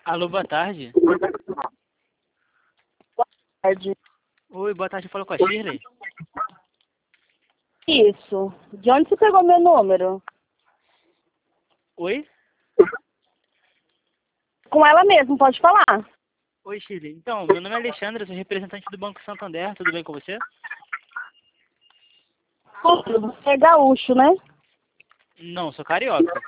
Alô, boa tarde. Boa tarde. Oi, boa tarde, falou com a Shirley? Isso. De onde você pegou meu número? Oi? Com ela mesmo, pode falar. Oi, Shirley. Então, meu nome é Alexandre, eu sou representante do Banco Santander, tudo bem com você? Você é gaúcho, né? Não, sou carioca.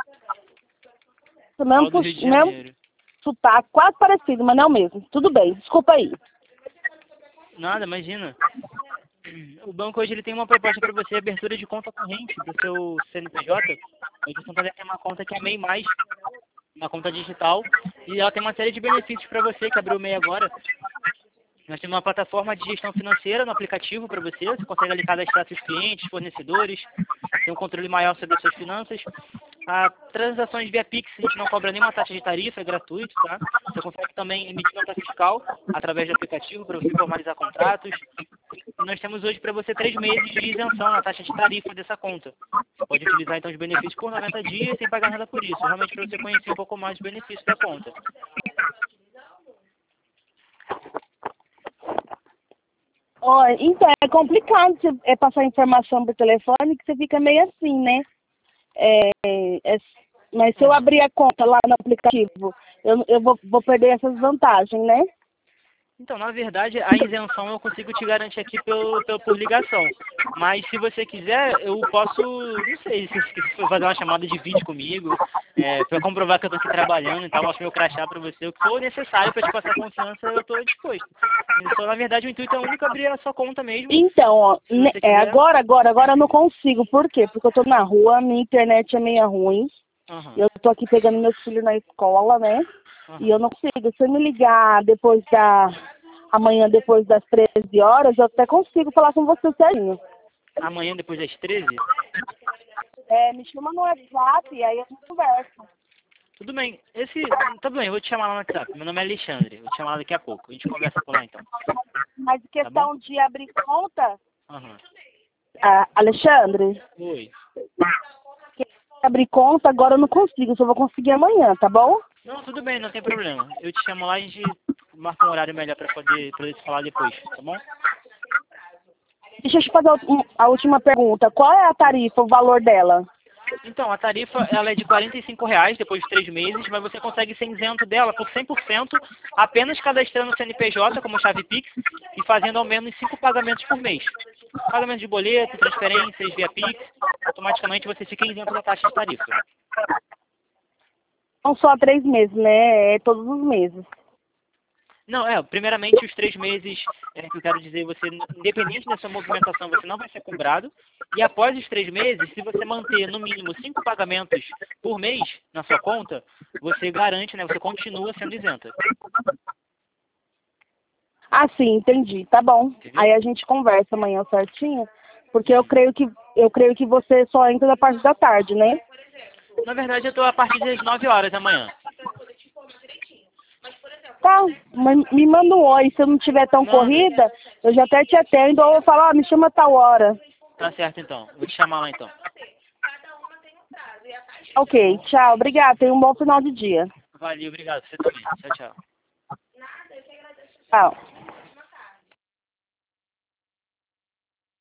O Falo do Rio de mesmo Janeiro. sotaque, quase parecido, mas não é o mesmo. Tudo bem, desculpa aí. Nada, imagina. O banco hoje ele tem uma proposta para você, abertura de conta corrente do seu CNPJ. Hoje o Santander tem uma conta que é a MEI+, uma conta digital, e ela tem uma série de benefícios para você que abriu o MEI agora. Nós temos uma plataforma de gestão financeira no aplicativo para você consegue ali cadastrar seus clientes, fornecedores, tem um controle maior sobre as suas finanças. Transações via Pix, a gente não cobra nenhuma taxa de tarifa, é gratuito, tá? Você consegue também emitir nota fiscal através do aplicativo para você formalizar contratos. E nós temos hoje para você 3 meses de isenção na taxa de tarifa dessa conta. Você pode utilizar então os benefícios por 90 dias sem pagar nada por isso, realmente para você conhecer um pouco mais os benefícios da conta. Olha, então, é complicado você passar informação por telefone, que você fica meio assim, né? Mas se eu abrir a conta lá no aplicativo, eu vou perder essas vantagens, né? Então, na verdade, a isenção eu consigo te garantir aqui por ligação. Mas se você quiser, eu posso, não sei, se for fazer uma chamada de vídeo comigo, para comprovar que eu estou aqui trabalhando e tal, mostro meu crachá para você, o que for necessário para te passar confiança, eu estou disposto. Então, na verdade, o intuito é único abrir a sua conta mesmo. Então, ó, Se você quiser. agora eu não consigo. Por quê? Porque eu tô na rua, minha internet é meio ruim. Uhum. Eu tô aqui pegando meus filhos na escola, né? E eu não consigo. Se você me ligar amanhã depois das 13 horas, eu até consigo falar com você certinho. Amanhã, depois das 13? Me chama no WhatsApp e aí a gente conversa. Tudo bem. Tá bem, eu vou te chamar lá no WhatsApp. Meu nome é Alexandre, vou te chamar lá daqui a pouco. A gente conversa por lá então. Mas questão de abrir conta, Uhum. Alexandre, Oi. abrir conta agora eu não consigo, só vou conseguir amanhã, tá bom? Não, tudo bem, não tem problema. Eu te chamo lá e a gente marca um horário melhor para poder se falar depois, tá bom? Deixa eu te fazer a última pergunta. Qual é a tarifa, o valor dela? Então, a tarifa ela é de R$ 45 depois de 3 meses, mas você consegue ser isento dela por 100% apenas cadastrando o CNPJ como chave Pix e fazendo ao menos 5 pagamentos por mês. Pagamento de boleto, transferências via Pix, automaticamente você fica isento da taxa de tarifa. Não só 3 meses, né? É todos os meses. Não, primeiramente os 3 meses, que eu quero dizer, você, independente da sua movimentação, você não vai ser cobrado. E após os 3 meses, se você manter no mínimo 5 pagamentos por mês na sua conta, você garante, né? Você continua sendo isenta. Ah, sim, entendi. Tá bom. Entendeu? Aí a gente conversa amanhã certinho, porque eu creio que você só entra da parte da tarde, né? Na verdade, eu estou a partir das 9 horas da manhã. Tá, mas me manda um oi. Se eu não tiver tão corrida, eu já até te atendo ou eu falo, me chama tal hora. Tá certo, então. Vou te chamar lá, então. Ok, tchau. Obrigada. Tenha um bom final de dia. Valeu, obrigado. Você também. Tchau, tchau. Tchau.